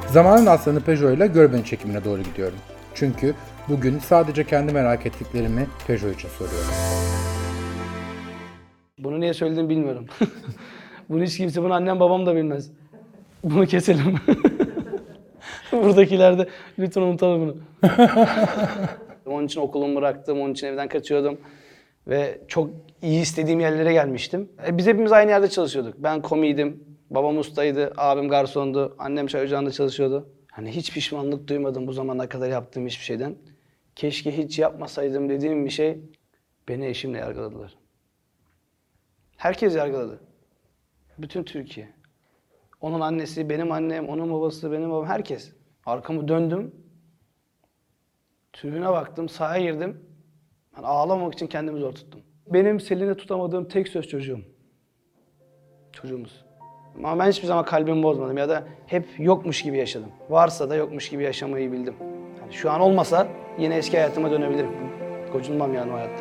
Zamanın aslanı Peugeot ile Görbeni çekimine doğru gidiyorum. Çünkü bugün sadece kendi merak ettiklerimi Peugeot için soruyorum. Bunu niye söylediğimi bilmiyorum. Bunu hiç kimse, bunu annem babam da bilmez. Bunu keselim. Buradakiler de lütfen unutalım bunu. Onun için okulumu bıraktım, onun için evden kaçıyordum. Ve çok iyi istediğim yerlere gelmiştim. Biz hepimiz aynı yerde çalışıyorduk. Ben komiydim, babam ustaydı, abim garsondu, annem çay ocağında çalışıyordu. Hani hiç pişmanlık duymadım bu zamana kadar yaptığım hiçbir şeyden. Keşke hiç yapmasaydım dediğim bir şey, beni eşimle yargıladılar. Herkes yargıladı. Bütün Türkiye. Onun annesi, benim annem, onun babası, benim babam, herkes. Arkamı döndüm. Tribüne baktım, sahaya girdim. Ben ağlamamak için kendimi zor tuttum. Benim Selin'e tutamadığım tek söz çocuğum. Çocuğumuz. Ama ben hiçbir zaman kalbimi bozmadım ya da hep yokmuş gibi yaşadım. Varsa da yokmuş gibi yaşamayı bildim. Yani şu an olmasa yine eski hayatıma dönebilirim. Gocunmam yani o hayatta.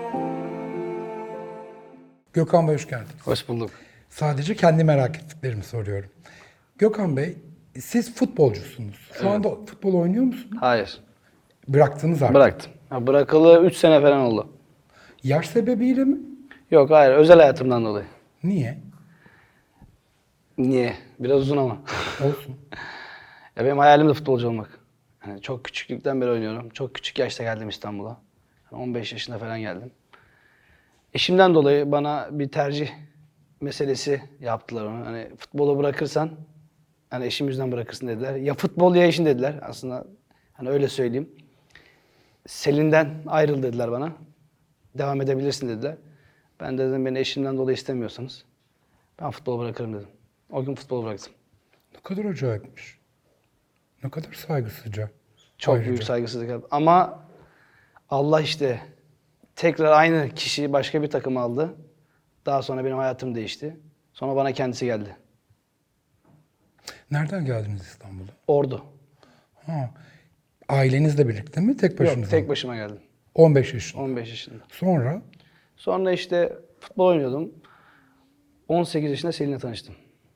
Gökhan Bey hoş geldiniz. Hoş bulduk. Sadece kendi merak ettiklerimi soruyorum. Gökhan Bey, siz futbolcusunuz. Şu anda futbol oynuyor musunuz? Hayır. Bıraktınız artık. Bıraktım. Ya bırakalı 3 sene falan oldu. Yaş sebebiyle mi? Yok hayır, özel hayatımdan dolayı. Niye? Niye? Biraz uzun ama. Olsun. Ya benim hayalim de futbolcu olmak. Yani çok küçüklükten beri oynuyorum. Çok küçük yaşta geldim İstanbul'a. Yani 15 yaşında falan geldim. Eşimden dolayı bana bir tercih meselesi yaptılar onu. Hani futbolu bırakırsan, hani eşim yüzünden bırakırsın dediler. Ya futbol ya eşin dediler. Aslında hani öyle söyleyeyim. Selin'den ayrıl dediler bana. Devam edebilirsin dediler. Ben de dedim beni eşimden dolayı istemiyorsanız ben futbolu bırakırım dedim. O gün futbolu bıraktım. Ne kadar acayipmiş. Ne kadar saygısızca. Çok Ayrıca. büyük saygısızlık. Ama Allah işte tekrar aynı kişiyi başka bir takım aldı. Daha sonra benim hayatım değişti. Sonra bana kendisi geldi. Nereden geldiniz İstanbul'a? Ordu. Ha. Ailenizle birlikte mi? Tek başınıza Yok, tek mı? başıma geldim. 15 yaşında. 15 yaşında. Sonra? Sonra işte futbol oynuyordum. 18 yaşında Selin'le tanıştım.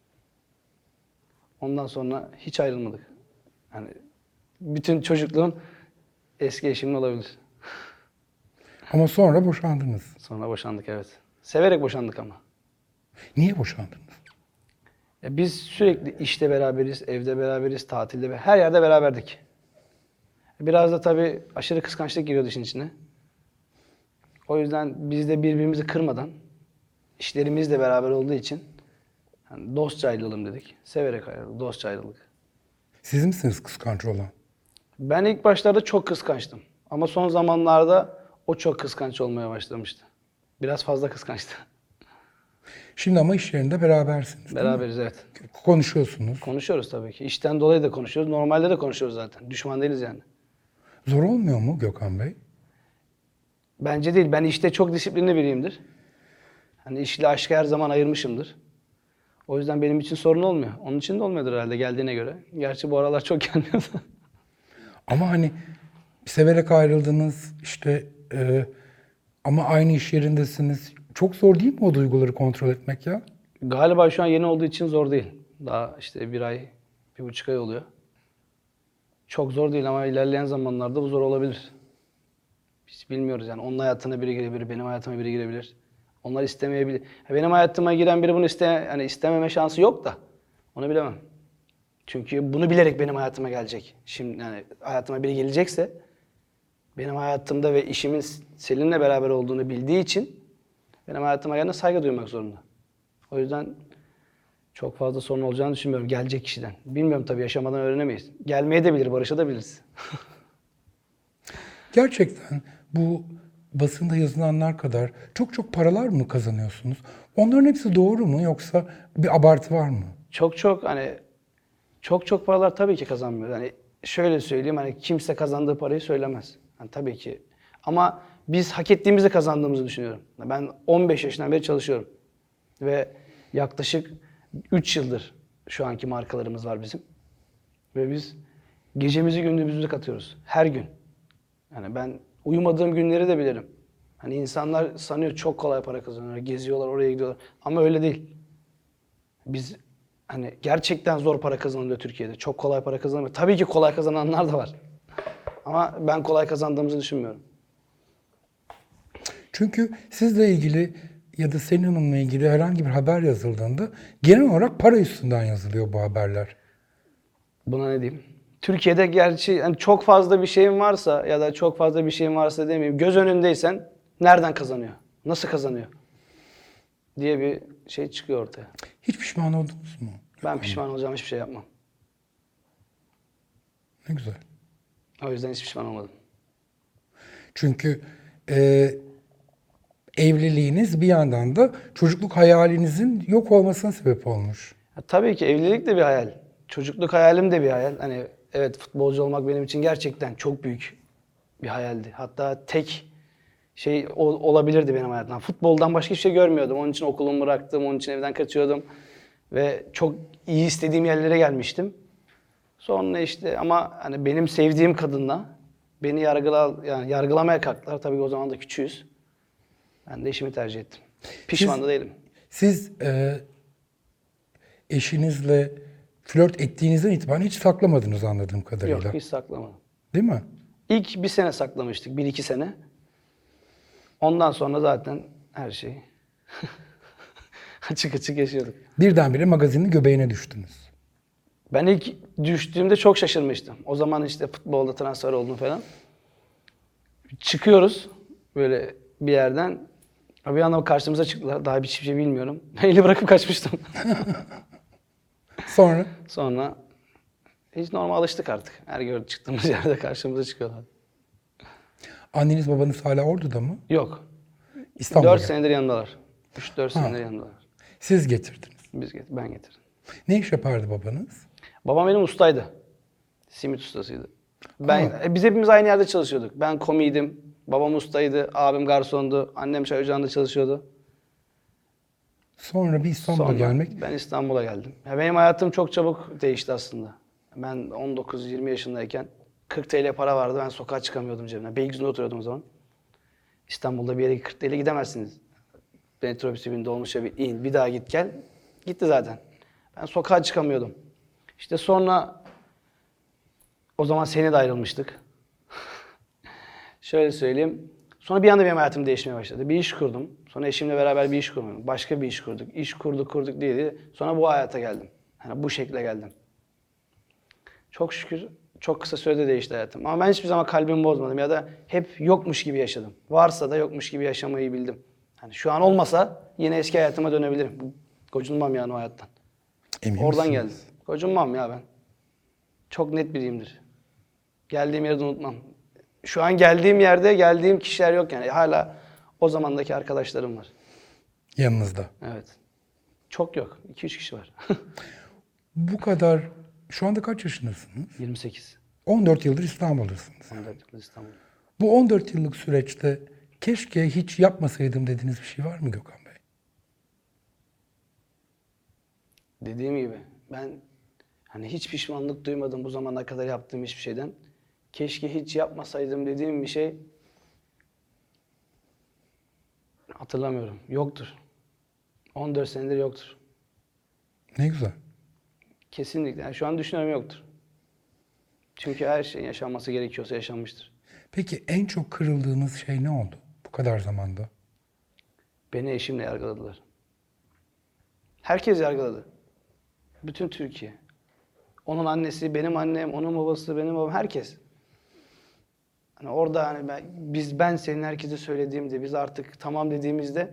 Ondan sonra hiç ayrılmadık. Yani bütün çocukluğum eski eşimle olabilir. Ama sonra boşandınız. Sonra boşandık, evet. Severek boşandık ama. Niye boşandınız? Ya biz sürekli işte beraberiz, evde beraberiz, tatilde her yerde beraberdik. Biraz da tabii aşırı kıskançlık giriyordu işin içine. O yüzden biz de birbirimizi kırmadan, işlerimiz de beraber olduğu için hani dostça ayrılalım dedik. Severek ayrıldık, dostça ayrıldık. Siz misiniz kıskanç olan? Ben ilk başlarda çok kıskançtım. Ama son zamanlarda o çok kıskanç olmaya başlamıştı. Biraz fazla kıskançtı. Şimdi ama iş yerinde berabersiniz. değil mi? Beraberiz, evet. Konuşuyorsunuz. Konuşuyoruz tabii ki. İşten dolayı da konuşuyoruz. Normalde de konuşuyoruz zaten. Düşman değiliz yani. Zor olmuyor mu Gökhan Bey? Bence değil. Ben işte çok disiplinli biriyimdir. Hani işle aşkı her zaman ayırmışımdır. O yüzden benim için sorun olmuyor. Onun için de olmuyordur herhalde geldiğine göre. Gerçi bu aralar çok gelmiyor da. Ama hani severek ayrıldınız işte ama aynı iş yerindesiniz. Çok zor değil mi o duyguları kontrol etmek ya? Galiba şu an yeni olduğu için zor değil. Daha işte 1 ay, 1,5 ay oluyor. Çok zor değil ama ilerleyen zamanlarda bu zor olabilir. Biz bilmiyoruz yani. Onun hayatına biri girebilir, benim hayatıma biri girebilir. Onlar istemeyebilir. Benim hayatıma giren biri bunu hani istememe şansı yok da onu bilemem. Çünkü bunu bilerek benim hayatıma gelecek. Şimdi yani hayatıma biri gelecekse benim hayatımda ve işimin Selin'le beraber olduğunu bildiği için benim hayatıma gelene saygı duymak zorunda. O yüzden çok fazla sorun olacağını düşünmüyorum gelecek kişiden. Bilmiyorum tabii, yaşamadan öğrenemeyiz. Gelmeye de bilir, barışabiliriz. Gerçekten bu basında yazılanlar kadar çok çok paralar mı kazanıyorsunuz? Onların hepsi doğru mu yoksa bir abartı var mı? Çok paralar tabii ki kazanmıyor. Hani şöyle söyleyeyim, hani kimse kazandığı parayı söylemez. Yani tabii ki. Ama biz hak ettiğimizi kazandığımızı düşünüyorum. Ben 15 yaşından beri çalışıyorum. Ve yaklaşık 3 yıldır şu anki markalarımız var bizim. Ve biz gecemizi gündüzümüzü katıyoruz. Her gün. Yani ben uyumadığım günleri de bilirim. Hani insanlar sanıyor çok kolay para kazanıyorlar, geziyorlar, oraya gidiyorlar. Ama öyle değil. Biz hani gerçekten zor para kazanılıyor Türkiye'de. Çok kolay para kazanılmıyor. Tabii ki kolay kazananlar da var. Ama ben kolay kazandığımızı düşünmüyorum. Çünkü sizle ilgili ya da Selin Hanım'la ilgili herhangi bir haber yazıldığında genel olarak para üstünden yazılıyor bu haberler. Buna ne diyeyim? Türkiye'de gerçi yani çok fazla bir şeyin varsa ya da çok fazla bir şeyin varsa demeyeyim. Göz önündeysen nereden kazanıyor? Nasıl kazanıyor? Diye bir şey çıkıyor ortaya. Hiç pişman oldunuz mu? Ben pişman olacağım, hiçbir şey yapmam. Ne güzel. O yüzden hiç pişman olmadım. Çünkü evliliğiniz bir yandan da çocukluk hayalinizin yok olmasına sebep olmuş. Ya, tabii ki evlilik de bir hayal. Çocukluk hayalim de bir hayal. Hani evet, futbolcu olmak benim için gerçekten çok büyük bir hayaldi. Hatta tek şey olabilirdi benim hayatımda. Futboldan başka hiçbir şey görmüyordum. Onun için okulumu bıraktım, onun için evden kaçıyordum. Ve çok iyi istediğim yerlere gelmiştim. Sonra işte ama hani benim sevdiğim kadınla beni yargılamaya kalktılar. Tabii o zaman da küçüğüz. Ben de işimi tercih ettim. Pişman da değilim. Siz eşinizle flört ettiğinizden itibaren hiç saklamadınız anladığım kadarıyla. Yok, hiç saklamadım. Değil mi? İlk bir sene saklamıştık, bir iki sene. Ondan sonra zaten her şeyi açık açık yaşıyorduk. Birdenbire magazinin göbeğine düştünüz. Ben ilk düştüğümde çok şaşırmıştım. O zaman işte futbolda transfer oldum falan. Çıkıyoruz böyle bir yerden. Bir anda karşımıza çıktılar. Daha hiçbir şey bilmiyorum. Eli bırakıp kaçmıştım. Sonra Sonra hiç normal alıştık artık. Her gördük çıktığımız yerde karşımıza çıkıyorlar. anneniz babanız hala orada mı? Yok. İstanbul'da. 4 senedir yanındalar. 3-4 senedir yanındalar. Siz getirdiniz. Ben getirdim. Ne iş yapardı babanız? Babam benim ustaydı. Simit ustasıydı. Biz hepimiz aynı yerde çalışıyorduk. Ben komiydim. Babam ustaydı. Abim garsondu. Annem çay ocağında çalışıyordu. Sonra bir İstanbul'a Sonra gelmek. ben İstanbul'a geldim. Ya benim hayatım çok çabuk değişti aslında. Ben 19-20 yaşındayken 40 TL para vardı. Ben sokağa çıkamıyordum cebimden. Beylikdüzü'nde oturuyordum o zaman. İstanbul'da bir yere 40 TL gidemezsiniz. Metrobüse bin, dolmuşa bin, in, bir daha git gel. Gitti zaten. Ben sokağa çıkamıyordum. İşte sonra o zaman seninle de ayrılmıştık. Şöyle söyleyeyim. Sonra bir anda benim hayatım değişmeye başladı. Bir iş kurdum. Sonra eşimle beraber bir iş kurdum. Başka bir iş kurduk. İş kurduk diye. Sonra bu hayata geldim. Yani bu şekle geldim. Çok şükür çok kısa sürede değişti hayatım. Ama ben hiçbir zaman kalbimi bozmadım ya da hep yokmuş gibi yaşadım. Varsa da yokmuş gibi yaşamayı bildim. Hani şu an olmasa yine eski hayatıma dönebilirim. Gocunmam yani o hayattan. Emin Oradan misiniz? geldim. Gocunmam ya ben. Çok net biriyimdir. Geldiğim yeri de unutmam. Şu an geldiğim yerde geldiğim kişiler yok yani. Hala o zamandaki arkadaşlarım var. Yanınızda. Evet. Çok yok. 2-3 kişi var. Bu kadar, şu anda kaç yaşındasınız? 28. 14 yıldır İstanbul'dasınız. 14 yıl İstanbul. Bu 14 yıllık süreçte keşke hiç yapmasaydım dediğiniz bir şey var mı Gökhan Bey? Dediğim gibi ben hani hiç pişmanlık duymadım bu zamana kadar yaptığım hiçbir şeyden. Keşke hiç yapmasaydım dediğim bir şey hatırlamıyorum. Yoktur. 14 senedir yoktur. Ne güzel. Kesinlikle. Yani şu an düşünüyorum yoktur. Çünkü her şeyin yaşanması gerekiyorsa yaşanmıştır. Peki en çok kırıldığınız şey ne oldu bu kadar zamanda? Beni eşimle yargıladılar. Herkes yargıladı. Bütün Türkiye. Onun annesi, benim annem, onun babası, benim babam, herkes. Hani orada hani ben senin herkese söylediğimde, biz artık tamam dediğimizde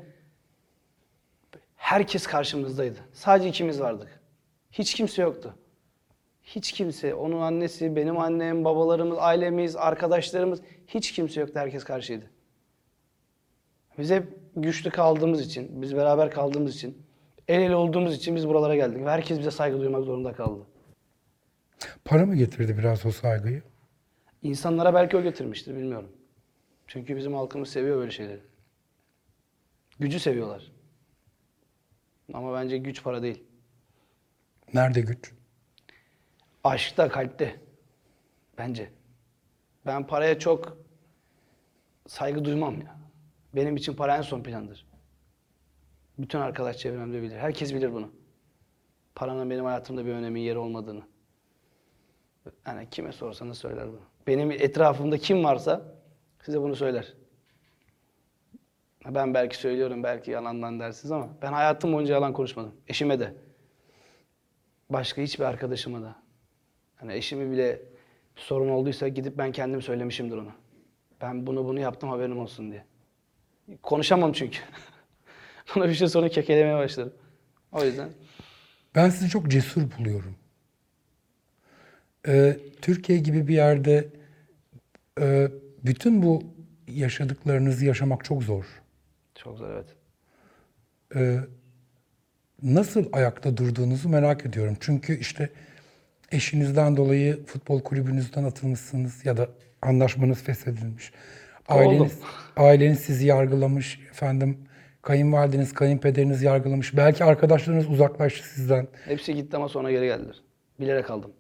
herkes karşımızdaydı. Sadece ikimiz vardık. Hiç kimse yoktu. Hiç kimse, onun annesi, benim annem, babalarımız, ailemiz, arkadaşlarımız, hiç kimse yoktu. Herkes karşıydı. Biz hep güçlü kaldığımız için, biz beraber kaldığımız için, el ele olduğumuz için biz buralara geldik. Ve herkes bize saygı duymak zorunda kaldı. Para mı getirdi biraz o saygıyı? İnsanlara belki o getirmiştir, bilmiyorum. Çünkü bizim halkımız seviyor böyle şeyleri. Gücü seviyorlar. Ama bence güç para değil. Nerede güç? Aşkta, kalpte. Bence. Ben paraya çok saygı duymam ya. Benim için para en son plandır. Bütün arkadaş çevremde bilir. Herkes bilir bunu. Paranın benim hayatımda bir önemi, yeri olmadığını. Yani kime sorsanız söyler bunu. Benim etrafımda kim varsa size bunu söyler. Ben belki söylüyorum, belki yalandan dersiniz ama ben hayatım boyunca yalan konuşmadım. Eşime de. Başka hiçbir arkadaşıma da. Hani eşimi bile bir sorun olduysa gidip ben kendim söylemişimdir ona. Ben bunu yaptım, haberim olsun diye. Konuşamam çünkü. Bana bir şey sonra kekelemeye başlarım. O yüzden. Ben sizi çok cesur buluyorum. Türkiye gibi bir yerde bütün bu yaşadıklarınızı yaşamak çok zor. Çok zor, evet. Nasıl ayakta durduğunuzu merak ediyorum. Çünkü işte eşinizden dolayı futbol kulübünüzden atılmışsınız ya da anlaşmanız feshedilmiş. Aileniz sizi yargılamış, efendim kayınvalideniz, kayınpederiniz yargılamış. Belki arkadaşlarınız uzaklaştı sizden. Hepsi gitti ama sonra geri geldiler. Bilerek aldım.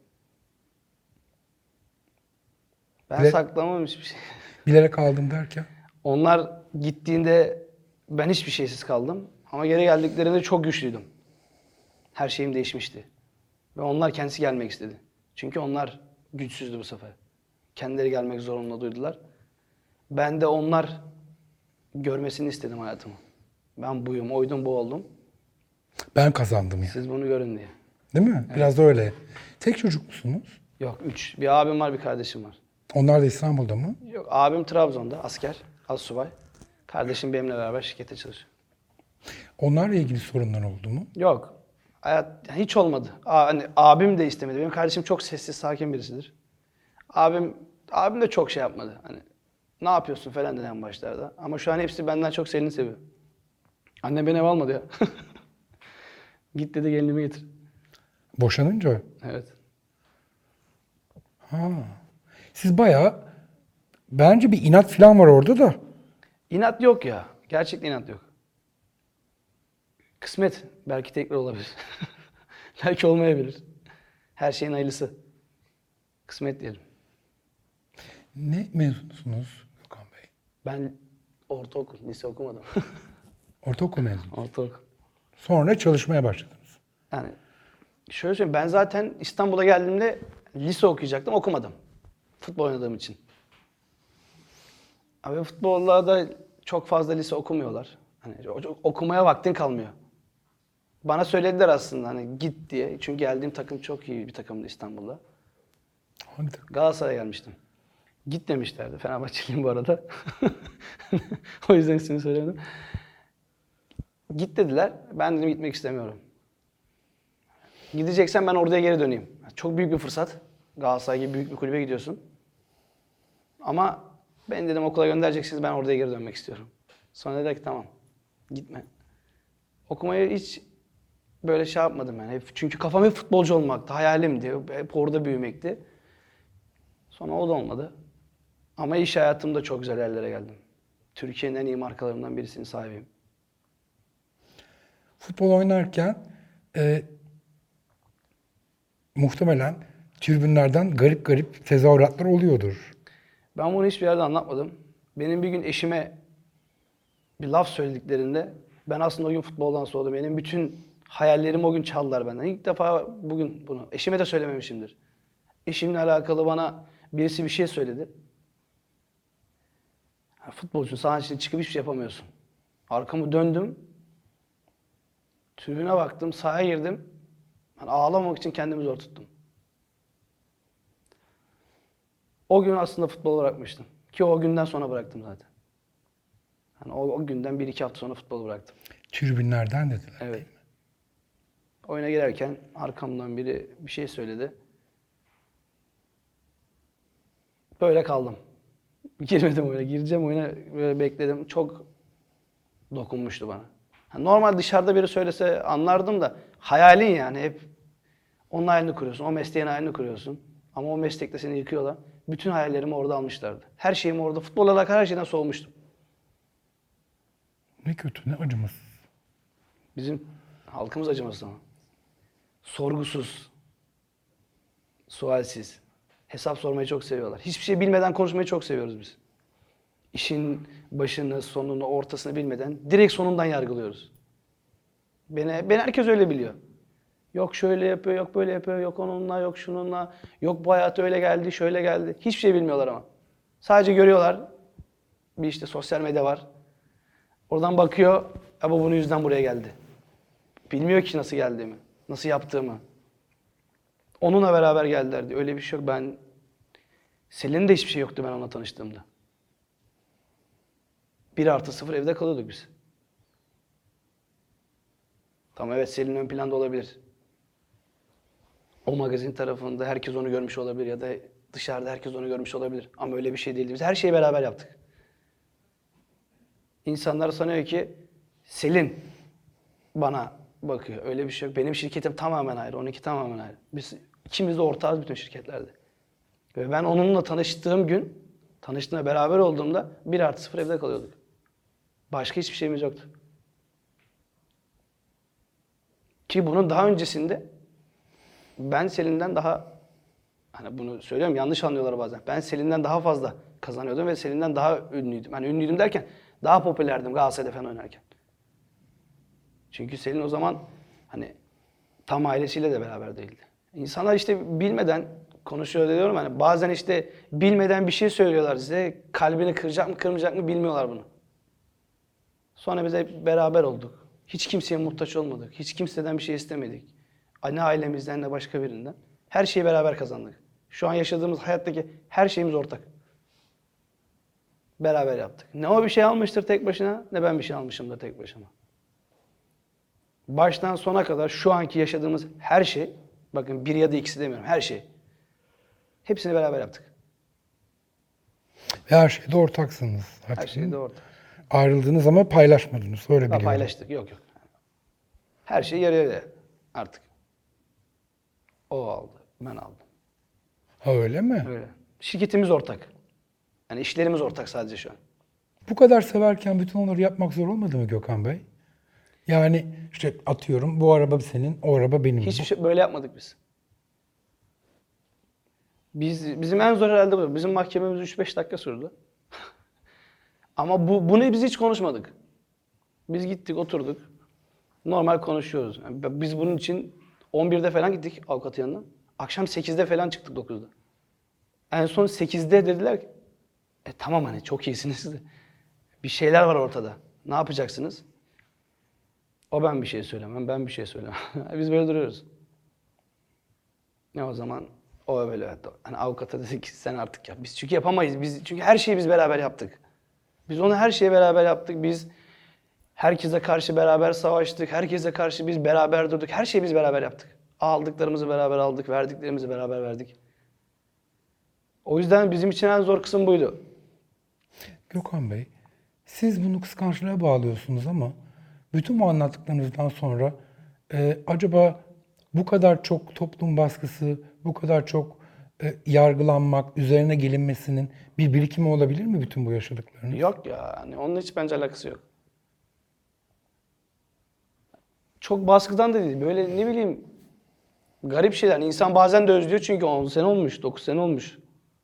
Ben saklamam hiçbir şey. Bilerek aldım derken. Onlar gittiğinde ben hiçbir şeysiz kaldım. Ama geri geldiklerinde çok güçlüydüm. Her şeyim değişmişti. Ve onlar kendisi gelmek istedi. Çünkü onlar güçsüzdü bu sefer. Kendileri gelmek zorunda duydular. Ben de onlar görmesini istedim hayatımı. Ben buyum, oydum, bu oldum. Ben kazandım ya. Siz bunu görün diye. Değil mi? Evet. Biraz da öyle. Tek çocuk musunuz? Yok, 3. Bir abim var, bir kardeşim var. Onlar da İstanbul'da mı? Yok, abim Trabzon'da, asker, astsubay. Kardeşim benimle beraber şirkette çalışıyor. Onlarla ilgili sorunlar oldu mu? Yok. Hiç olmadı. Hani abim de istemedi. Benim kardeşim çok sessiz, sakin birisidir. Abim de çok şey yapmadı. Hani ne yapıyorsun falan dedi en başlarda. Ama şu an hepsi benden çok Selin'i seviyor. Annem beni ev almadı ya. Git dedi, gelinimi getir. Boşanınca? Evet. Ha. Siz bayağı bence bir inat falan var orada da. İnat yok ya. Gerçekten inat yok. Kısmet belki tekrar olabilir. Belki olmayabilir. Her şeyin hayırlısı. Kısmet diyelim. Ne mezunusunuz Gökhan Bey? Ben ortaokul, lise okumadım. Ortaokul mezunu. Ortaokul. Sonra çalışmaya başladınız. Yani şöyle söyleyeyim, ben zaten İstanbul'a geldiğimde lise okuyacaktım, okumadım. Futbol oynadığım için. Abi futbollarda çok fazla lise okumuyorlar. Hani okumaya vaktin kalmıyor. Bana söylediler aslında hani git diye. Çünkü geldiğim takım çok iyi bir takımdı İstanbul'da. Hangi takım? Galatasaray'a gelmiştim. Git demişlerdi. Fenerbahçeliyim bu arada. O yüzden ismini söylemedim. Git dediler. Ben dedim gitmek istemiyorum. Gideceksen ben oraya geri döneyim. Çok büyük bir fırsat. Galatasaray gibi büyük bir kulübe gidiyorsun. Ama ben dedim okula göndereceksiniz, ben oraya geri dönmek istiyorum. Sonra dediler ki tamam gitme. Okumayı hiç böyle şey yapmadım yani. Çünkü kafam hep futbolcu olmaktı, hayalimdi. Hep orada büyümekti. Sonra o da olmadı. Ama iş hayatımda çok güzel yerlere geldim. Türkiye'nin en iyi markalarından birisinin sahibiyim. Futbol oynarken muhtemelen tribünlerden garip garip tezahüratlar oluyordur. Ben bunu hiçbir yerde anlatmadım. Benim bir gün eşime bir laf söylediklerinde ben aslında o gün futboldan soğudum. Benim bütün hayallerimi o gün çaldılar benden. İlk defa bugün bunu. Eşime de söylememişimdir. Eşimle alakalı bana birisi bir şey söyledi. Futbolcusun, saha içine çıkıp hiçbir şey yapamıyorsun. Arkamı döndüm. Tribüne baktım, sahaya girdim. Ben ağlamamak için kendimi zor tuttum. O gün aslında futbolu bırakmıştım. Ki o günden sonra bıraktım zaten. Yani o günden 1-2 hafta sonra futbolu bıraktım. Tribünlerden dediler. Evet. Oyuna girerken arkamdan biri bir şey söyledi. Böyle kaldım. Girmedim oyuna. Gireceğim oyuna, böyle bekledim. Çok dokunmuştu bana. Normal dışarıda biri söylese anlardım da hayalin yani hep onun hayalini kuruyorsun. O mesleğin hayalini kuruyorsun. Ama o meslekte seni yıkıyorlar. Bütün hayallerimi orada almışlardı. Her şeyimi orada, futbolla alakalı her şeyden soğumuştum. Ne kötü, ne acımasız. Bizim halkımız acımasız ama. Sorgusuz, sualsiz, hesap sormayı çok seviyorlar. Hiçbir şey bilmeden konuşmayı çok seviyoruz biz. İşin başını, sonunu, ortasını bilmeden direkt sonundan yargılıyoruz. Beni herkes öyle biliyor. Yok şöyle yapıyor, yok böyle yapıyor, yok onunla, yok şununla, yok bu hayat öyle geldi, şöyle geldi. Hiçbir şey bilmiyorlar ama. Sadece görüyorlar. Bir işte sosyal medya var. Oradan bakıyor, bu bunun yüzünden buraya geldi. Bilmiyor ki nasıl geldiğimi, nasıl yaptığımı. Onunla beraber geldilerdi. Öyle bir şey yok. Selin'in de hiçbir şey yoktu ben onunla tanıştığımda. 1+0 evde kalıyorduk biz. Tamam evet Selin ön planda olabilir. O magazin tarafında herkes onu görmüş olabilir ya da dışarıda herkes onu görmüş olabilir. Ama öyle bir şey değildi. Biz her şeyi beraber yaptık. İnsanlar sanıyor ki Selin bana bakıyor. Öyle bir şey yok. Benim şirketim tamamen ayrı. Onunki tamamen ayrı. Biz ikimiz de ortağız bütün şirketlerde. Ve ben onunla tanıştığım gün, tanıştığımda beraber olduğumda 1+0 evde kalıyorduk. Başka hiçbir şeyimiz yoktu. Ki bunun daha öncesinde ben Selin'den daha, hani bunu söylüyorum yanlış anlıyorlar bazen. Ben Selin'den daha fazla kazanıyordum ve Selin'den daha ünlüydüm. Hani ünlüydüm derken daha popülerdim Galatasaray'da falan oynarken. Çünkü Selin o zaman hani tam ailesiyle de beraber değildi. İnsanlar işte bilmeden konuşuyor diyorum hani bazen işte bilmeden bir şey söylüyorlar size. Kalbini kıracak mı kırmayacak mı bilmiyorlar bunu. Sonra biz hep beraber olduk. Hiç kimseye muhtaç olmadık. Hiç kimseden bir şey istemedik. Ne ailemizden ne başka birinden. Her şeyi beraber kazandık. Şu an yaşadığımız hayattaki her şeyimiz ortak. Beraber yaptık. Ne o bir şey almıştır tek başına ne ben bir şey almışımdır tek başıma. Baştan sona kadar şu anki yaşadığımız her şey, bakın bir ya da ikisi demiyorum, her şey. Hepsini beraber yaptık. Ve her şeyde ortaksınız. Her Artık, şey de ortak. ayrıldınız ama paylaşmadınız. Öyle Daha biliyorum. paylaştık, yok. Her şey yarı yarıya artık. O aldı, ben aldım. Ha öyle mi? Öyle. Şirketimiz ortak. Yani işlerimiz ortak sadece şu an. Bu kadar severken bütün onları yapmak zor olmadı mı Gökhan Bey? Yani işte atıyorum bu araba senin, o araba benim. Hiçbir şey böyle yapmadık biz. Bizim en zor herhalde bu. Bizim mahkememiz 3-5 dakika sürdü. Ama bunu biz hiç konuşmadık. Biz gittik, oturduk. Normal konuşuyoruz. Yani biz bunun için 11'de falan gittik avukatın yanına. Akşam 8'de falan çıktık 9'da. En son 8'de dediler ki tamam hani çok iyisiniz de bir şeyler var ortada. Ne yapacaksınız? Ben bir şey söylemem, ben bir şey söylemem. Biz böyle duruyoruz. O zaman o böyle hani avukata dedi ki sen artık yap. Biz çünkü yapamayız. Çünkü her şeyi biz beraber yaptık. Biz onu her şeyi beraber yaptık. Biz herkese karşı beraber savaştık. Herkese karşı biz beraber durduk. Her şeyi biz beraber yaptık. Aldıklarımızı beraber aldık, verdiklerimizi beraber verdik. O yüzden bizim için en zor kısım buydu. Gökhan Bey, siz bunu kıskançlığa bağlıyorsunuz ama bütün bu anlattıklarınızdan sonra acaba bu kadar çok toplum baskısı, bu kadar çok yargılanmak, üzerine gelinmesinin bir birikimi olabilir mi bütün bu yaşadıklarınız? Yok ya, hani onun hiç bence alakası yok. Çok baskıdan da değil. Böyle ne bileyim garip şeyler. İnsan bazen de özlüyor çünkü 10 sene olmuş, 9 sene olmuş.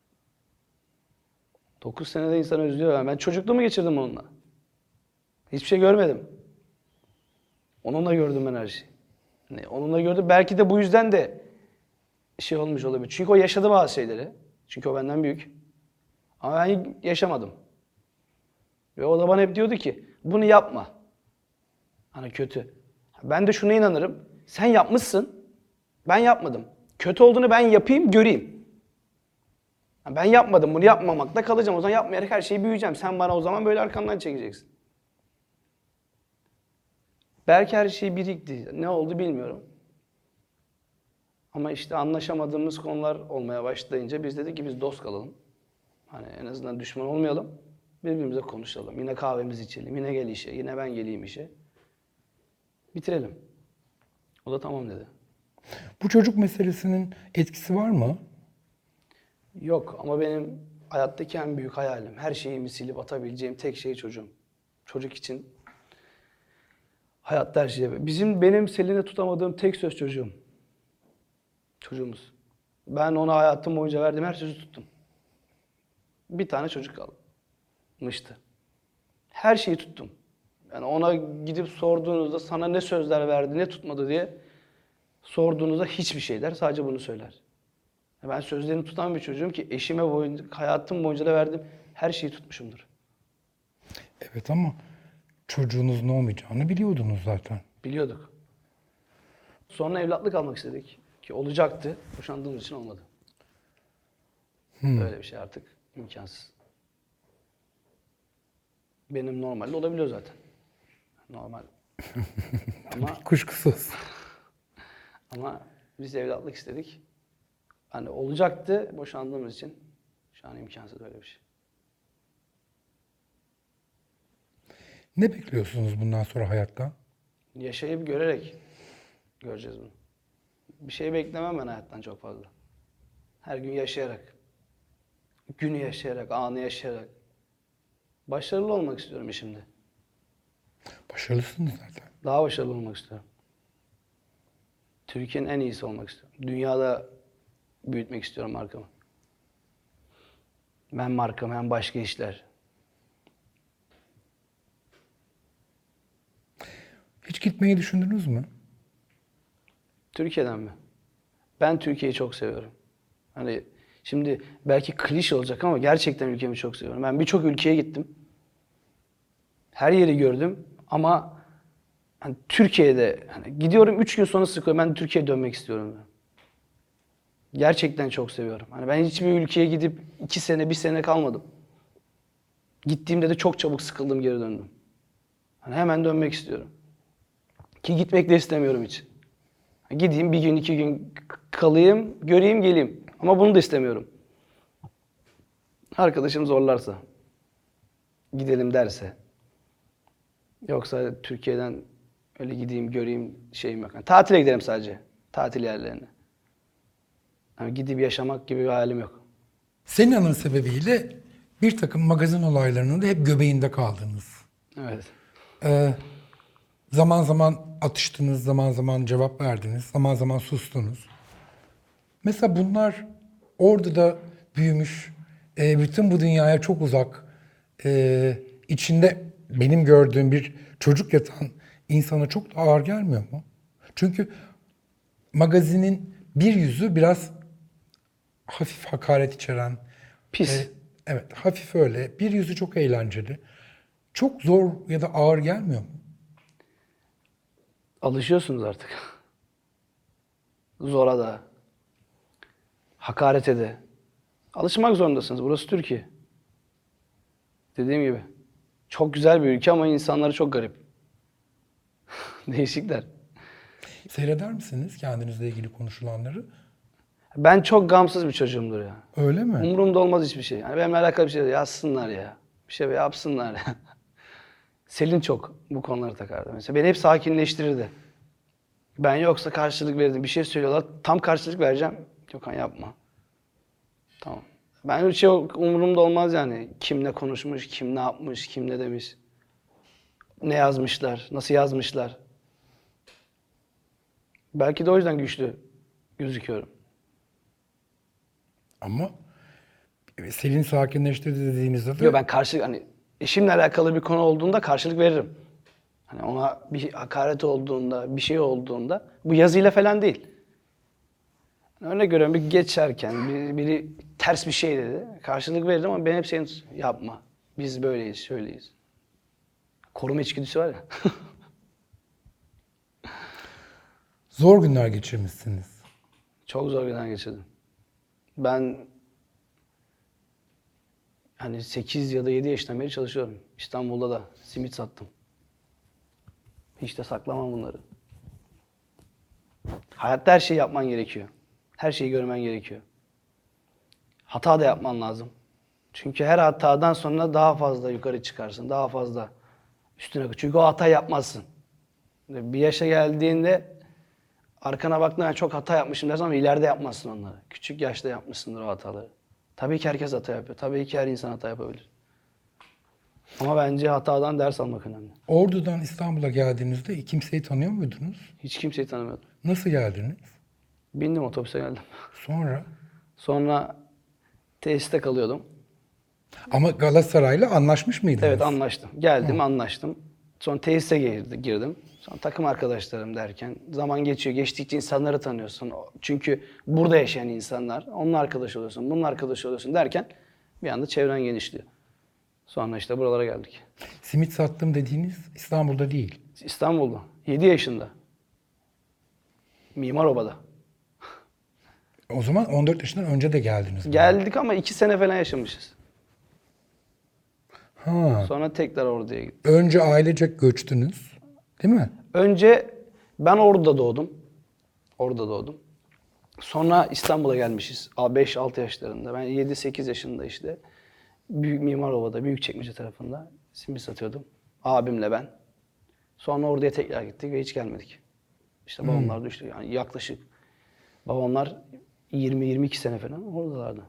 9 senede insan özlüyor. Yani ben çocukluğumu geçirdim onunla. Hiçbir şey görmedim. Onunla gördüm ben her şeyi. Hani onunla gördüm. Belki de bu yüzden de şey olmuş olabilir. Çünkü o yaşadı bazı şeyleri. Çünkü o benden büyük. Ama ben yaşamadım. Ve o da bana hep diyordu ki bunu yapma. Hani kötü. Ben de şuna inanırım. Sen yapmışsın. Ben yapmadım. Kötü olduğunu ben yapayım, göreyim. Ben yapmadım. Bunu yapmamakla kalacağım. O zaman yapmayarak her şeyi büyüyeceğim. Sen bana o zaman böyle arkamdan çekeceksin. Belki her şey birikti. Ne oldu bilmiyorum. Ama işte anlaşamadığımız konular olmaya başlayınca biz dedik ki biz dost kalalım. Hani en azından düşman olmayalım. Birbirimize konuşalım. Yine kahvemizi içelim. Yine gel işe. Yine ben geleyim işe. Bitirelim. O da tamam dedi. Bu çocuk meselesinin etkisi var mı? Yok ama benim hayattaki en büyük hayalim, her şeyimi silip atabileceğim tek şey çocuğum. Çocuk için hayatta her şeye. Benim Selin'e tutamadığım tek söz çocuğum. Çocuğumuz. Ben ona hayatım boyunca verdiğim her sözü tuttum. Bir tane çocuk kalmıştı. Her şeyi tuttum. Yani ona gidip sorduğunuzda sana ne sözler verdi, ne tutmadı diye Sorduğunuzda hiçbir şey der. Sadece bunu söyler. Ben sözlerini tutan bir çocuğum ki eşime hayatım boyunca da verdiğim her şeyi tutmuşumdur. Evet ama çocuğunuzun olmayacağını biliyordunuz zaten. Biliyorduk. Sonra evlatlık almak istedik. Ki olacaktı. Boşandığımız için olmadı. Böyle bir şey artık imkansız. Benim normalde olabiliyor zaten. Normal. Ama Kuşkusuz. biz evlatlık istedik. Hani olacaktı boşandığımız için. Şu an imkansız böyle bir şey. Ne bekliyorsunuz bundan sonra hayatta? Yaşayıp görerek göreceğiz bunu. Bir şey beklemem ben hayattan çok fazla. Her gün yaşayarak. Günü yaşayarak, anı yaşayarak. Başarılı olmak istiyorum işimde. Başarılısınız zaten. Daha başarılı olmak istiyorum. Türkiye'nin en iyisi olmak istiyorum. Dünyada büyütmek istiyorum markamı. Hem markamı hem başka işler. Hiç gitmeyi düşündünüz mü? Türkiye'den mi? Ben Türkiye'yi çok seviyorum. Hani şimdi belki klişe olacak ama gerçekten ülkemi çok seviyorum. Ben birçok ülkeye gittim. Her yeri gördüm ama hani Türkiye'de hani gidiyorum 3 gün sonra sıkıyorum. Ben Türkiye'ye dönmek istiyorum. Gerçekten çok seviyorum. Hani ben hiçbir ülkeye gidip 2 sene, 1 sene kalmadım. Gittiğimde de çok çabuk sıkıldım, geri döndüm. Hani hemen dönmek istiyorum. Ki gitmek de istemiyorum hiç. Gideyim 1 gün, 2 gün kalayım, göreyim, geleyim. Ama bunu da istemiyorum. Arkadaşım zorlarsa, gidelim derse. Yoksa Türkiye'den öyle gideyim, göreyim şeyim yok. Yani tatile giderim sadece. Tatil yerlerine. Yani gidip yaşamak gibi bir halim yok. Senina'nın sebebiyle bir takım magazin olaylarının da hep göbeğinde kaldınız. Evet. Zaman zaman atıştınız, zaman zaman cevap verdiniz, zaman zaman sustunuz. Mesela bunlar orada da büyümüş, bütün bu dünyaya çok uzak, içinde benim gördüğüm bir çocuk yatan insana çok da ağır gelmiyor mu? Çünkü magazinin bir yüzü biraz hafif hakaret içeren, Pis. evet hafif öyle, bir yüzü çok eğlenceli. Çok zor ya da ağır gelmiyor mu? Alışıyorsunuz artık. Zora da, hakarete de. Alışmak zorundasınız. Burası Türkiye. Dediğim gibi. Çok güzel bir ülke ama insanları çok garip. Değişikler. Seyreder misiniz kendinizle ilgili konuşulanları? Ben çok gamsız bir çocuğumdur ya. Öyle mi? Umurumda olmaz hiçbir şey. Yani benimle alakalı bir şey yazsınlar ya. Bir şey yapsınlar ya. Selin çok bu konuları takardı. Mesela beni hep sakinleştirirdi. Ben yoksa karşılık verirdim. Bir şey söylüyorlar. Tam karşılık vereceğim. Gökhan yapma. Tamam. Ben hiç umurumda olmaz yani. Kim ne konuşmuş, kim ne yapmış, kim ne demiş. Ne yazmışlar, nasıl yazmışlar. Belki de o yüzden güçlü gözüküyorum. Ama Selin sakinleştirdi dediğinizde de Yok ben karşılık hani eşimle alakalı bir konu olduğunda karşılık veririm. Hani ona bir hakaret olduğunda, bir şey olduğunda bu yazıyla falan değil. Yani örnek veriyorum bir geçerken biri ters bir şey dedi. Karşılık veririm ama ben hep senin yapma. Biz böyleyiz, şöyleyiz. Koruma içgüdüsü var ya. zor günler geçirmişsiniz. Çok zor günler geçirdim. Ben hani 8 ya da 7 yaşından beri çalışıyorum. İstanbul'da da simit sattım. Hiç de saklamam bunları. Hayatta her şeyi yapman gerekiyor. Her şeyi görmen gerekiyor. Hata da yapman lazım. Çünkü her hatadan sonra daha fazla yukarı çıkarsın. Daha fazla üstüne. Çünkü o hata yapmazsın. Bir yaşa geldiğinde arkana baktığında çok hata yapmışım dersin ama ileride yapmazsın onları. Küçük yaşta yapmışsındır o hataları. Tabii ki herkes hata yapıyor. Tabii ki her insan hata yapabilir. Ama bence hatadan ders almak önemli. Ordu'dan İstanbul'a geldiğinizde kimseyi tanıyor muydunuz? Hiç kimseyi tanımıyordum. Nasıl geldiniz? Bindim otobüse geldim. Sonra? Sonra tesiste kalıyordum. Ama Galatasaray'la anlaşmış mıydınız? Evet anlaştım. Geldim anlaştım. Sonra tesise girdim. Sonra takım arkadaşlarım derken zaman geçiyor. Geçtikçe insanları tanıyorsun. Çünkü burada yaşayan insanlar. Onun arkadaşı oluyorsun, bunun arkadaşı oluyorsun derken bir anda çevren genişliyor. Sonra işte buralara geldik. Simit sattım dediğiniz İstanbul'da değil. İstanbul'da. 7 yaşında. Mimaroba'da. O zaman 14 yaşından önce de geldiniz. Geldik ama 2 sene falan yaşamışız. Ha. Sonra tekrar Ordu'ya gittik. Önce ailecek göçtünüz, değil mi? Önce ben Ordu'da doğdum. Orada doğdum. Sonra İstanbul'a gelmişiz. 5-6 yaşlarında. Ben 7-8 yaşında işte. Büyük Mimarova'da, Büyükçekmece tarafında simit satıyordum. Abimle ben. Sonra Ordu'ya tekrar gittik ve hiç gelmedik. İşte babamlar düştü. Yani yaklaşık babamlar 20-22 sene falan oradalardı.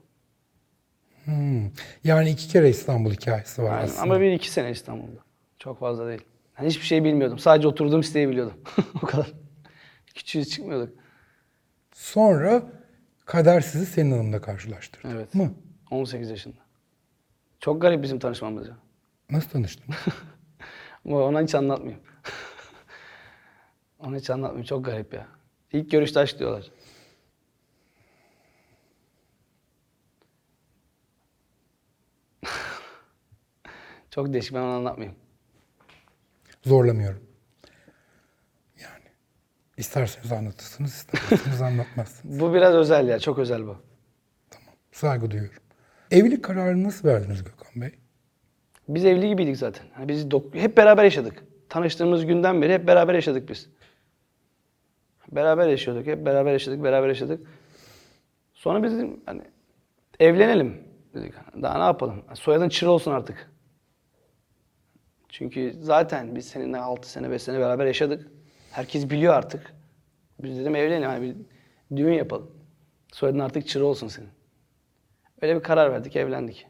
Yani 2 kere İstanbul hikayesi var Yani aslında. ama 1-2 sene İstanbul'da. Çok fazla değil. Yani hiçbir şey bilmiyordum. Sadece oturduğum siteyi biliyordum. O kadar. Küçüğüz çıkmıyorduk. Sonra kader sizi senin hanımla karşılaştırdı. Evet. Mı? 18 yaşında. Çok garip bizim tanışmamız ya. Nasıl tanıştınız? Ama ona hiç anlatmayayım. Onu hiç anlatmayayım. Çok garip ya. İlk görüşte aşk diyorlar. Çok değişik. Ben onu anlatmayayım. Zorlamıyorum. Yani isterseniz anlatırsınız, isterseniz anlatmazsınız. Bu biraz özel ya. Çok özel bu. Saygı duyuyorum. Evlilik kararını nasıl verdiniz Gökhan Bey? Biz evli gibiydik zaten. Hani biz hep beraber yaşadık. Tanıştığımız günden beri hep beraber yaşadık biz. Beraber yaşıyorduk. Hep beraber yaşadık, beraber yaşadık. Sonra biz dedim hani evlenelim dedik. Daha ne yapalım? Soyadın Çır olsun artık. Çünkü zaten biz seninle 6 sene, 5 sene beraber yaşadık. Herkes biliyor artık. Biz dedim evlenelim. Yani bir düğün yapalım. Soyadın artık Çır olsun senin. Öyle bir karar verdik, evlendik.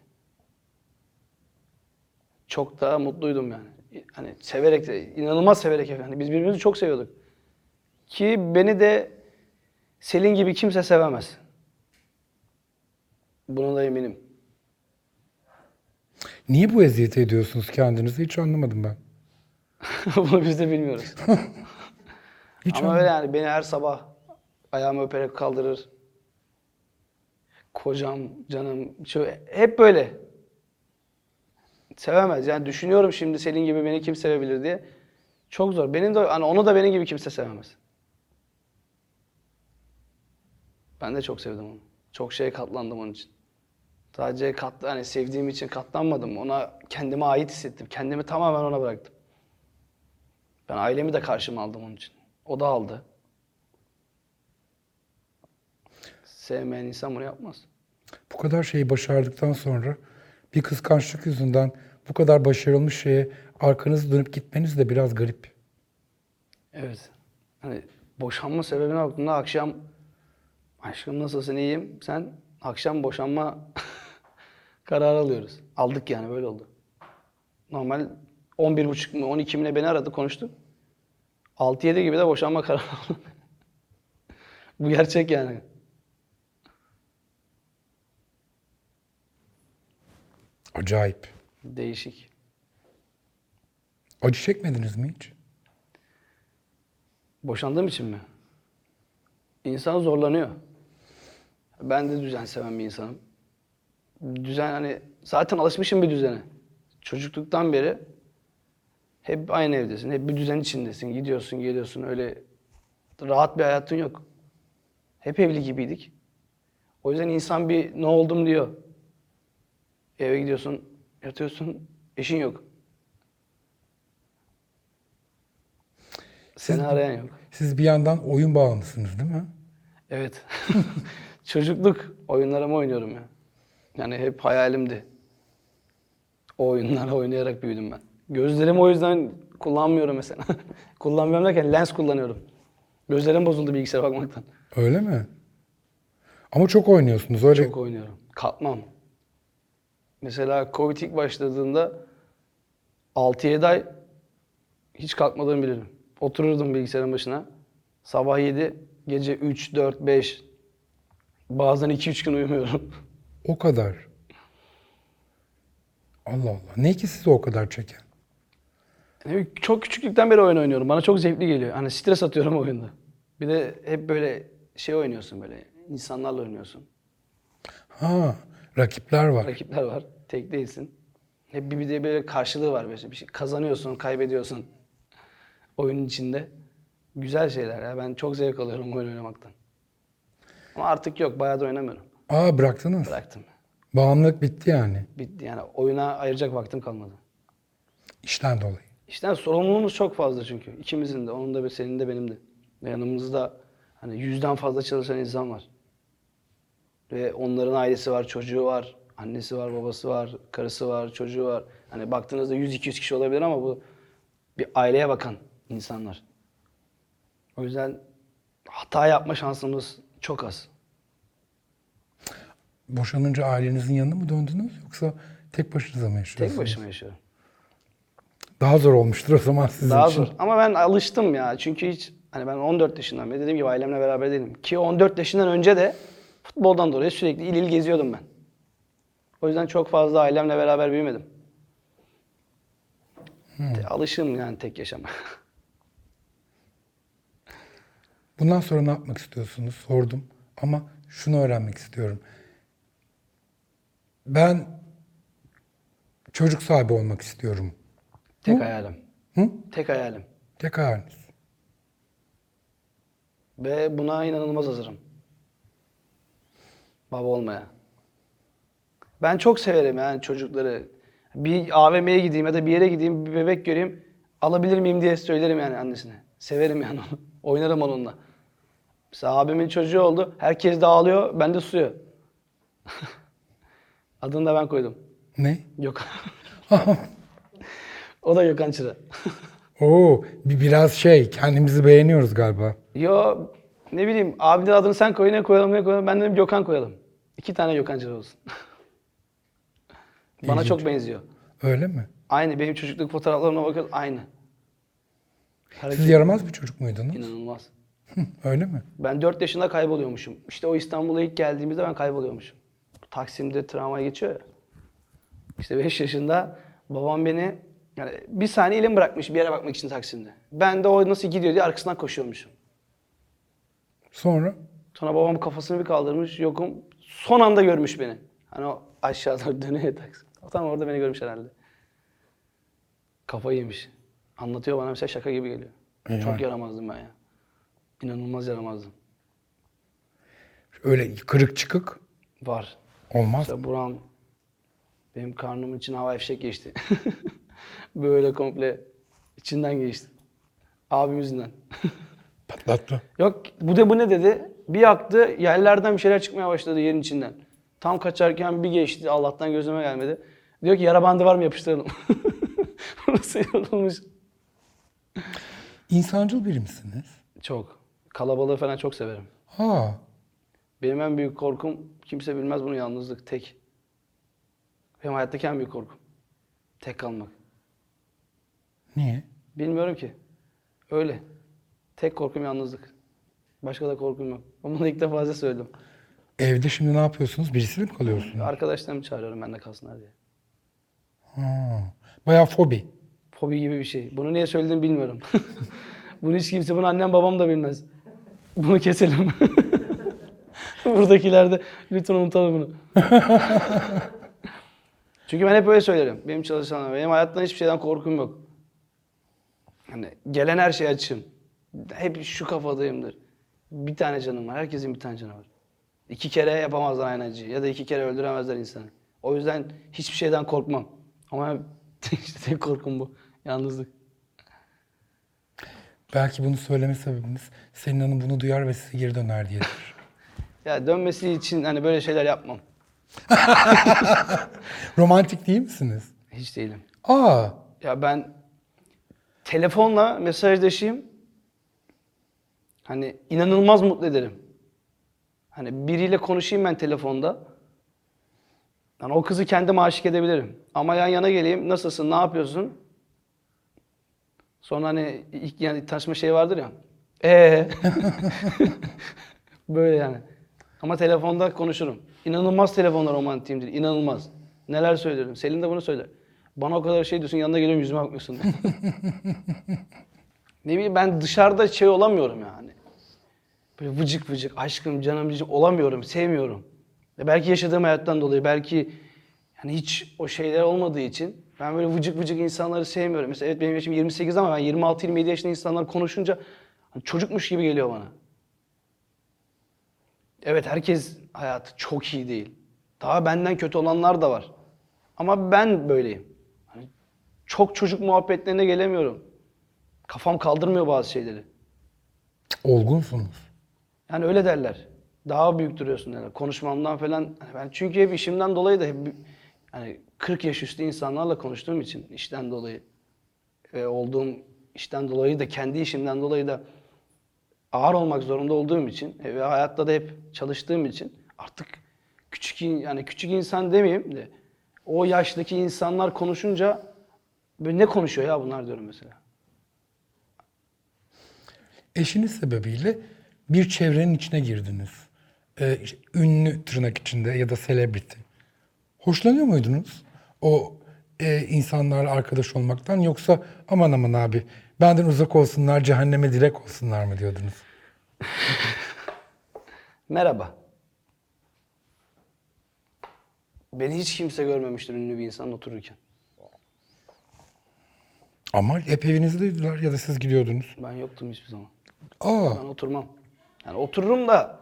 Çok daha mutluydum yani. Hani severek, inanılmaz severek evlendik. Biz birbirimizi çok seviyorduk. Ki beni de Selin gibi kimse sevemez. Buna da eminim. Niye bu eziyeti ediyorsunuz kendinizi hiç anlamadım ben. Bunu biz de bilmiyoruz. Hiç Ama öyle yani beni her sabah ayağımı öperek kaldırır. Kocam, canım, hep böyle. Sevemez. Yani düşünüyorum şimdi Selin gibi beni kim sevebilir diye. Çok zor. Benim de hani onu da benim gibi kimse sevemez. Ben de çok sevdim onu. Çok şeye katlandım onun için. Sadece hani sevdiğim için katlanmadım. Ona kendime ait hissettim. Kendimi tamamen ona bıraktım. Ben ailemi de karşıma aldım onun için. O da aldı. Sevmeyen insan bunu yapmaz. Bu kadar şeyi başardıktan sonra bir kıskançlık yüzünden bu kadar başarılmış şeye arkanızı dönüp gitmeniz de biraz garip. Evet. Hani boşanma sebebine baktığımda akşam aşkım nasılsın iyiyim sen akşam boşanma kararı alıyoruz. Aldık yani böyle oldu. Normal 11.30 mu 12 mi ne beni aradı konuştuk. 6-7 gibi de boşanma kararı aldı. Bu gerçek yani. Acayip. Değişik. Acı çekmediniz mi hiç? Boşandığım için mi? İnsan zorlanıyor. Ben de düzen seven bir insanım. Düzen hani zaten alışmışım bir düzene. Çocukluktan beri hep aynı evdesin. Hep bir düzen içindesin. Gidiyorsun, geliyorsun. Öyle rahat bir hayatın yok. Hep evli gibiydik. O yüzden insan bir ne oldum diyor. Eve gidiyorsun, yatıyorsun, eşin yok. Seni arayan yok. Siz bir yandan oyun bağımlısınız değil mi? Evet. Çocukluk oyunlarımı oynuyorum ya. Yani hep hayalimdi. O oyunları oynayarak büyüdüm ben. Gözlerimi o yüzden kullanmıyorum mesela. Kullanmıyorum derken lens kullanıyorum. Gözlerim bozuldu bilgisayara bakmaktan. Öyle mi? Ama çok oynuyorsunuz. Öyle Çok oynuyorum. Kalkmam. Mesela Covid ilk başladığında 6-7 ay hiç kalkmadığımı bilirim. Otururdum bilgisayarın başına. Sabah 7, gece 3, 4, 5. Bazen 2-3 gün uyumuyorum. o kadar. Allah Allah. Ne ki sizi o kadar çeken? Çok küçüklükten beri oyun oynuyorum. Bana çok zevkli geliyor. Hani stres atıyorum oyunda. Bir de hep böyle şey oynuyorsun böyle. İnsanlarla oynuyorsun. Ha, rakipler var. Rakipler var. Tek değilsin. Hep bir de böyle karşılığı var. Böyle bir şey kazanıyorsun, kaybediyorsun oyunun içinde. Güzel şeyler ya. Ben çok zevk alıyorum oyun oynamaktan. Ama artık yok. Bayağıdır oynamıyorum. Aa, bıraktınız. Bıraktım. Bağımlılık bitti yani. Bitti. Yani oyuna ayıracak vaktim kalmadı. İşten dolayı. İşte sorumluluğumuz çok fazla çünkü. İkimizin de. Onun da senin de benim de. Ve yanımızda hani 100'den fazla çalışan insan var. Ve onların ailesi var, çocuğu var. Annesi var, babası var, karısı var, çocuğu var. Hani baktığınızda 100-200 kişi olabilir ama bu bir aileye bakan insanlar. O yüzden hata yapma şansımız çok az. Boşanınca ailenizin yanına mı döndünüz yoksa tek başınıza mı yaşıyorsunuz? Tek başıma yaşıyorum. Daha zor olmuştur o zaman sizin Daha için. zor. Ama ben alıştım ya. Çünkü hiç hani ben 14 yaşından beri dediğim gibi ailemle beraber değilim. Ki 14 yaşından önce de futboldan dolayı sürekli il il geziyordum ben. O yüzden çok fazla ailemle beraber büyümedim. Alışım yani tek yaşama. Bundan sonra ne yapmak istiyorsunuz? Sordum ama şunu öğrenmek istiyorum. Ben çocuk sahibi olmak istiyorum. Tek hayalim. Hı? Tek hayalim. Tek hayaliniz. Ve buna inanılmaz hazırım. Baba olmaya. Ben çok severim yani çocukları. Bir AVM'ye gideyim ya da bir yere gideyim, bir bebek göreyim. Alabilir miyim diye söylerim yani annesine. Severim yani onu. Oynarım onunla. Mesela abimin çocuğu oldu. Herkes de ağlıyor, ben de susuyor. Adını da ben koydum. Ne? Gökhan. O da Gökhan Çıra. Oo, biraz kendimizi beğeniyoruz galiba. Yo, ne bileyim, abinin adını sen koy, ne koyalım, ne koyalım. Ben dedim Gökhan koyalım. 2 tane Gökhan Çıra olsun. Bana İlginç. çok benziyor. Öyle mi? Aynı, benim çocukluk fotoğraflarıma bakıyoruz, aynı. Siz yaramaz bir çocuk muydunuz? İnanılmaz. Öyle mi? Ben 4 yaşında kayboluyormuşum. İşte o İstanbul'a ilk geldiğimizde ben kayboluyormuşum. Taksim'de tramvay geçiyor ya. İşte 5 yaşında babam beni yani bir saniye elim bırakmış bir yere bakmak için Taksim'de. Ben de o nasıl gidiyor diye arkasından koşuyormuşum. Sonra? Sonra babam kafasını bir kaldırmış, yokum. Son anda görmüş beni. Hani o aşağıda dönüyor ya Taksim. Tam orada beni görmüş herhalde. Kafayı yemiş. Anlatıyor bana mesela şaka gibi geliyor. Yani. Çok yaramazdım ben ya. İnanılmaz yaramazdım. Öyle kırık çıkık Var. olmaz. Mesela buram benim karnımın içine hava fişek geçti. Böyle komple içinden geçti. Abim yüzünden. Patlattı. Yok bu ne dedi. Bir yaktı yerlerden bir şeyler çıkmaya başladı yerin içinden. Tam kaçarken bir geçti Allah'tan gözüme gelmedi. Diyor ki yara bandı var mı yapıştıralım. Burası yorulmuş. İnsancıl biri misiniz? Çok. Kalabalığı falan çok severim. Ha, Benim en büyük korkum kimse bilmez bunu yalnızlık tek. Benim hayattaki en büyük korkum. Tek kalmak. niye? Bilmiyorum ki. Öyle. Tek korkum yalnızlık. Başka da korkum yok. Bunu ilk defa size söyledim. Evde şimdi ne yapıyorsunuz? Birisiyle mi kalıyorsunuz? Arkadaşlarımı çağırıyorum ben de kalsınlar diye. Ha, bayağı fobi. Fobi gibi bir şey. Bunu niye söylediğimi bilmiyorum. Bunu hiç kimse, bunu annem babam da bilmez. Bunu keselim. Buradakiler de lütfen unutalım bunu. Çünkü ben hep öyle söylerim. Benim çalışanlarım, benim hayattan hiçbir şeyden korkum yok. Hani gelen her şeye açığım. Hep şu kafadayımdır. Bir tane canım var. Herkesin bir tane canı var. 2 kere yapamazlar aynı acıyı. Ya da 2 kere öldüremezler insanı. O yüzden hiçbir şeyden korkmam. Ama işte tek korkum bu. Yalnızlık. Belki bunu söyleme sebebimiz Selin Hanım bunu duyar ve size geri döner diyedir. Ya dönmesi için hani böyle şeyler yapmam. Romantik değil misiniz? Hiç değilim. Aa, Ya ben telefonla mesajlaşayım. Hani inanılmaz mutlu ederim. Hani biriyle konuşayım ben telefonda. Yani o kızı kendime aşık edebilirim. Ama yan yana geleyim, nasılsın, ne yapıyorsun? Sonra hani ilk yani tanışma şey vardır ya. Böyle yani. Ama telefonda konuşurum. İnanılmaz telefonla romantiğimdir, inanılmaz. Neler söylerim. Selin de bunu söyler. Bana o kadar şey diyorsun, yanına geliyorum yüzüme bakmıyorsun. Ne bileyim, ben dışarıda şey olamıyorum yani. Böyle vıcık vıcık, aşkım, canım cicim olamıyorum, sevmiyorum. Belki yaşadığım hayattan dolayı, belki yani hiç o şeyler olmadığı için ben böyle vıcık vıcık insanları sevmiyorum. Mesela evet benim yaşım 28 ama ben 26-27 yaşında insanlar konuşunca hani çocukmuş gibi geliyor bana. Evet, herkes hayatı çok iyi değil. Daha benden kötü olanlar da var. Ama ben böyleyim. Hani çok çocuk muhabbetlerine gelemiyorum. Kafam kaldırmıyor bazı şeyleri. Olgunsunuz. Yani öyle derler. Daha büyük duruyorsun derler. Konuşmamdan falan. Hani ben çünkü hep işimden dolayı da hep hani 40 yaş üstü insanlarla konuştuğum için işten dolayı ve olduğum işten dolayı da kendi işimden dolayı da ağır olmak zorunda olduğum için ve hayatta da hep çalıştığım için artık küçük insan demeyeyim de o yaştaki insanlar konuşunca böyle ne konuşuyor ya bunlar diyorum mesela. Eşiniz sebebiyle bir çevrenin içine girdiniz. İşte ünlü tırnak içinde ya da selebriti. Hoşlanıyor muydunuz o insanlarla arkadaş olmaktan, yoksa aman aman abi benden uzak olsunlar, cehenneme direk olsunlar mı diyordunuz? Merhaba. Beni hiç kimse görmemiştir ünlü bir insan otururken. Ama hep evinizdeydiler ya da siz gidiyordunuz. Ben yoktum hiçbir zaman. Aa, Ben oturmam. Yani otururum da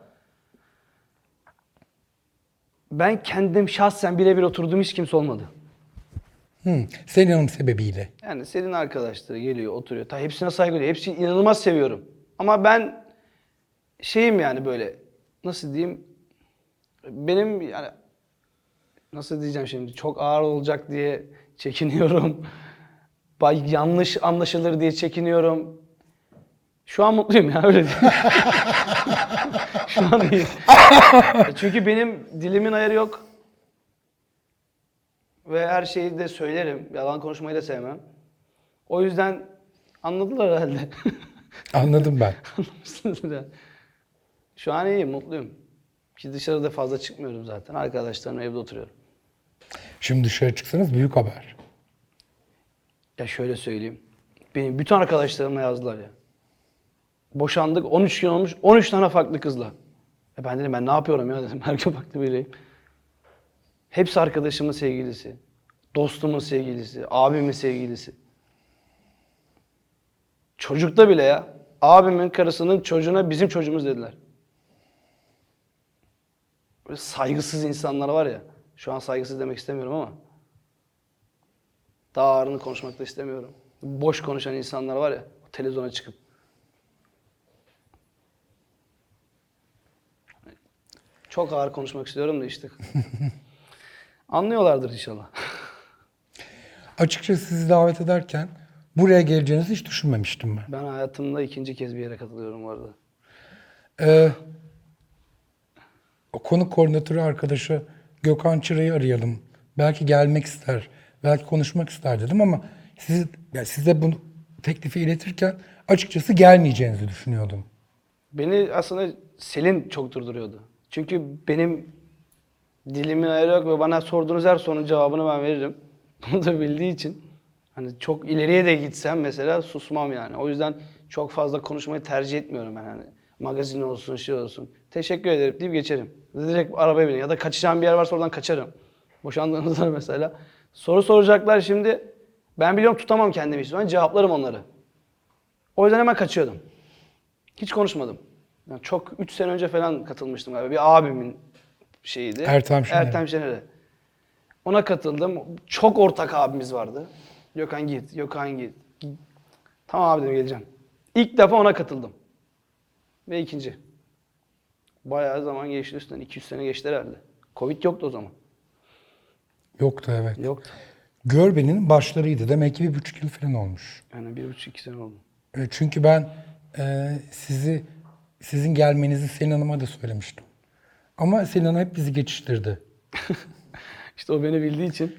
ben kendim şahsen birebir oturduğum hiç kimse olmadı. Selin Hanım sebebiyle. Yani senin arkadaşları geliyor, oturuyor. Ta hepsine saygı duyuyor. Hepsini inanılmaz seviyorum. Ama ben şeyim yani böyle nasıl diyeyim? Benim yani nasıl diyeceğim şimdi? Çok ağır olacak diye çekiniyorum. Yanlış anlaşılır diye çekiniyorum. Şu an mutluyum ya, öyle diyeyim. Şu an iyiyim. Çünkü benim dilimin ayarı yok. Ve her şeyi de söylerim. Yalan konuşmayı da sevmem. O yüzden anladılar herhalde. Anladım ben. Anlamışsınızdır yani. Şu an iyiyim, mutluyum. Ki dışarıda fazla çıkmıyorum zaten. Arkadaşlarımla evde oturuyorum. Şimdi dışarı çıksanız büyük haber. Ya şöyle söyleyeyim. Benim bütün arkadaşlarımla yazdılar ya. Boşandık, 13 gün olmuş, 13 tane farklı kızla. Ben dedim ben ne yapıyorum ya dedim. Her farklı biriyim. Hepsi arkadaşımın sevgilisi. Dostumun sevgilisi. Abimin sevgilisi. Çocukta bile ya. Abimin karısının çocuğuna bizim çocuğumuz dediler. Böyle saygısız insanlar var ya. Şu an saygısız demek istemiyorum ama. Daha ağırını konuşmak da istemiyorum. Boş konuşan insanlar var ya. Televizyona çıkıp. Çok ağır konuşmak istiyorum da işte. Anlıyorlardır inşallah. Açıkçası sizi davet ederken buraya geleceğinizi hiç düşünmemiştim ben. Ben hayatımda ikinci kez bir yere katılıyorum bu arada. O konuk koordinatörü arkadaşı Gökhan Çıra'yı arayalım. Belki gelmek ister, belki konuşmak ister dedim ama size bu teklifi iletirken açıkçası gelmeyeceğinizi düşünüyordum. Beni aslında Selin çok durduruyordu. Çünkü benim dilimin ayarı yok ve bana sorduğunuz her sorunun cevabını ben veririm. Bunu da bildiği için hani çok ileriye de gitsem mesela susmam yani. O yüzden çok fazla konuşmayı tercih etmiyorum ben hani. Magazin olsun, şey olsun. Teşekkür ederim deyip geçerim. Direkt arabaya biniyorum. Ya da kaçacağım bir yer varsa oradan kaçarım. Boşandığınızda mesela. Soru soracaklar şimdi. Ben biliyorum tutamam kendimi hiçbir zaman. Cevaplarım onları. O yüzden hemen kaçıyordum. Hiç konuşmadım. Yani çok 3 sene önce falan katılmıştım galiba. Bir abimin şeyiydi. Ertem Şener. Ertem Şener'e. Ona katıldım. Çok ortak abimiz vardı. Gökhan git, Gökhan git. Tamam abi dedim geleceğim. İlk defa ona katıldım. Ve ikinci. Bayağı zaman geçti üstünden. 200 sene geçti herhalde. Covid yoktu o zaman. Yoktu, evet. Yoktu. Görbe'nin başlarıydı. Demek ki 1,5 yıl falan olmuş. Yani 1,5-2 sene oldu. Çünkü ben sizin gelmenizi Selin Hanım'a da söylemiştim. Ama Selin Hanım hep bizi geçiştirdi. İşte o beni bildiği için.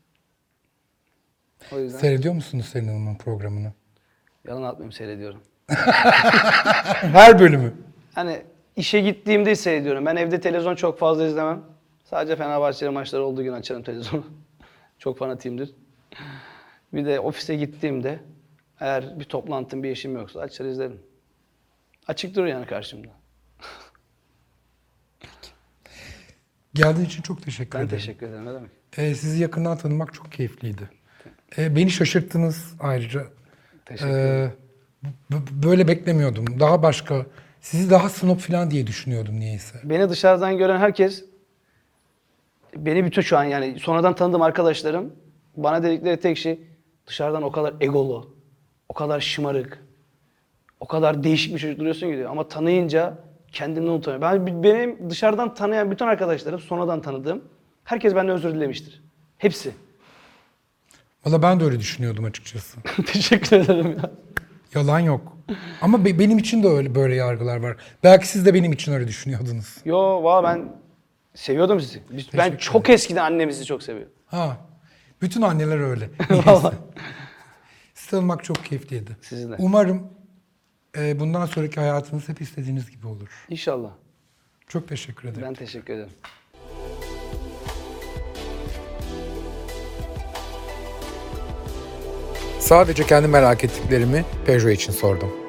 O yüzden Seyrediyor musunuz Selin Hanım'ın programını? yalan atmayayım seyrediyorum. Her bölümü. Hani işe gittiğimde seyrediyorum. Ben evde televizyon çok fazla izlemem. Sadece Fenerbahçeli maçları olduğu gün açarım televizyonu. Çok fanatiyimdir. Bir de ofise gittiğimde eğer bir toplantım, bir işim yoksa açar izlerim. Açık durur yani karşımda. Geldiğin için çok teşekkür Ben ederim. teşekkür ederim. Ne demek? Sizi yakından tanımak çok keyifliydi. Beni şaşırttınız ayrıca. Teşekkür ederim. Böyle beklemiyordum. Daha başka, sizi daha snob falan diye düşünüyordum niyeyse. Beni dışarıdan gören herkes, beni bütün şu an yani sonradan tanıdığım arkadaşlarım bana dedikleri tek şey dışarıdan o kadar egolu, o kadar şımarık, o kadar değişik bir çocuk duruyorsun ki diyor. Ama tanıyınca kendini unutamıyor. Benim dışarıdan tanıyan bütün arkadaşlarım, sonradan tanıdığım herkes benden özür dilemiştir. Hepsi. Valla ben de öyle düşünüyordum açıkçası. Teşekkür ederim ya. Yalan yok. Ama benim için de öyle böyle yargılar var. Belki siz de benim için öyle düşünüyordunuz. Yo valla ben seviyordum sizi. Ben çok eskiden annemizi çok seviyordum. Ha. Bütün anneler öyle. Vallahi. Sizi tanımak çok keyifliydi. Sizinle. Umarım bundan sonraki hayatınız hep istediğiniz gibi olur. İnşallah. Çok teşekkür ederim. Ben teşekkür ederim. Sadece kendi merak ettiklerimi Peugeot için sordum.